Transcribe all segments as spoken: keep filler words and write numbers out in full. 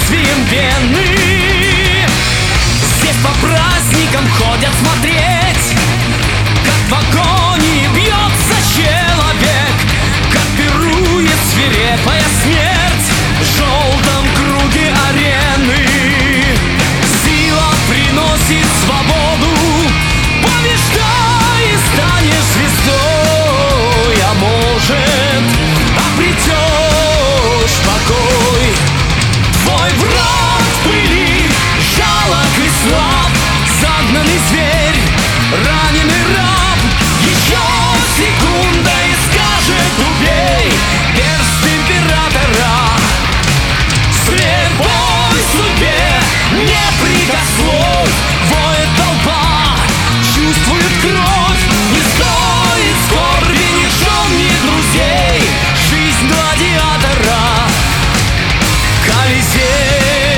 лезвием вены. Здесь по праздникам ходят смотреть, как в агонии бьется человек, как пирует свирепая смерть в желтом круге арены. Сила приносит свободу, побеждай и станешь звездой, а может, обретешь покой. Твой враг в пыли, жалок и слаб, загнанный зверь, раненый раб. Еще секунда и скажет: убей, перст императора. Слепой судьбе непрекословь, воет толпа, чувствует кровь. Не стоит скорби ни жен, ни друзей, жизнь гладиатора — Колизей.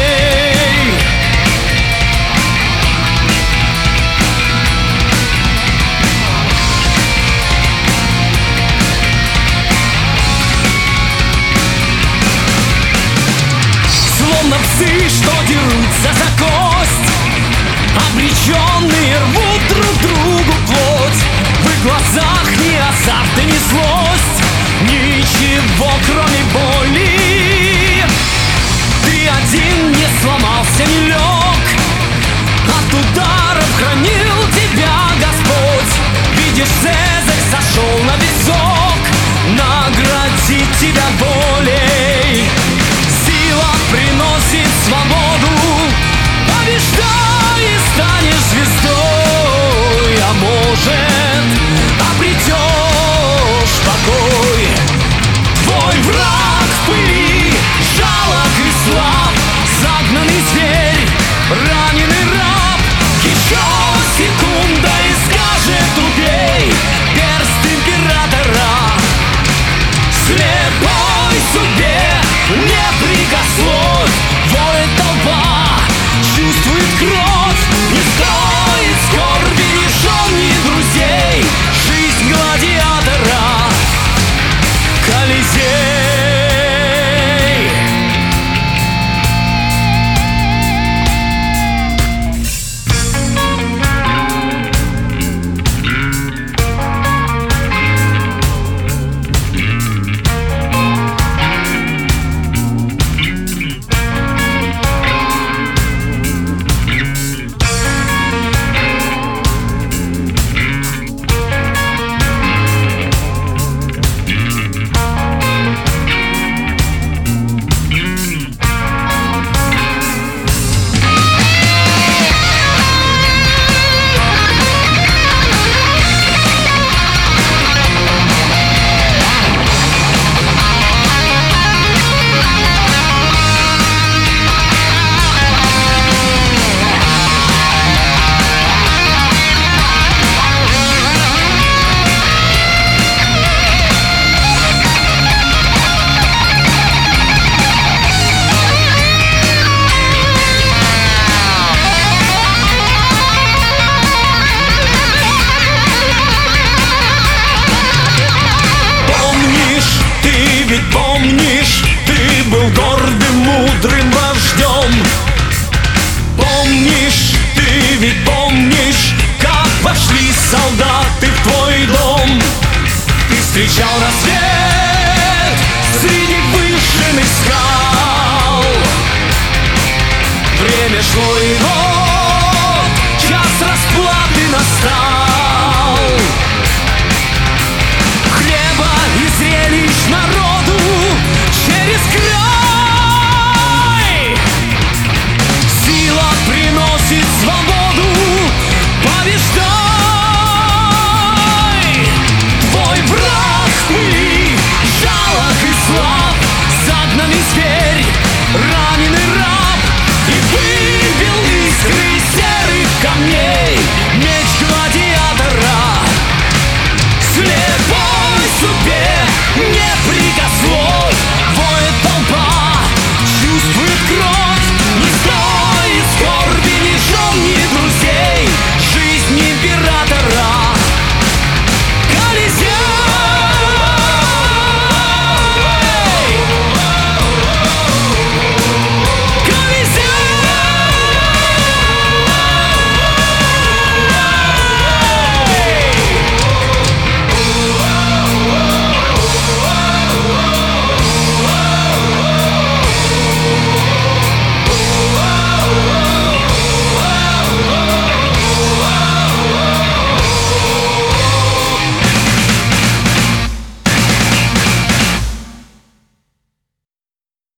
Словно псы, что дерутся за кость, обреченные рвут друг другу плоть. В их глазах ни азарт и ни злость, ничего кроме боли. Ты один не сломался, не лег, от ударов хранил тебя Господь. Видишь, Цезарь сошел на песок, наградит тебя волей. Сила приносит свободу, побеждай и станешь звездой, а может, обретешь покой. Твой враг в пыли, жалок и слаб, загнанный зверь, раненый раб. Еще секунда и скажет: убей, перст императора. Слепой судьбе непрекословь, воет толпа, чувствует кровь. Не стоит скорби ни жен, ни друзей, жизнь гладиатора — Колизей. Помнишь, ты был гордым, мудрым вождем. Помнишь, ты ведь помнишь, как вошли солдаты в твой дом. Ты встречал рассвет среди выжженных скал. Время шло и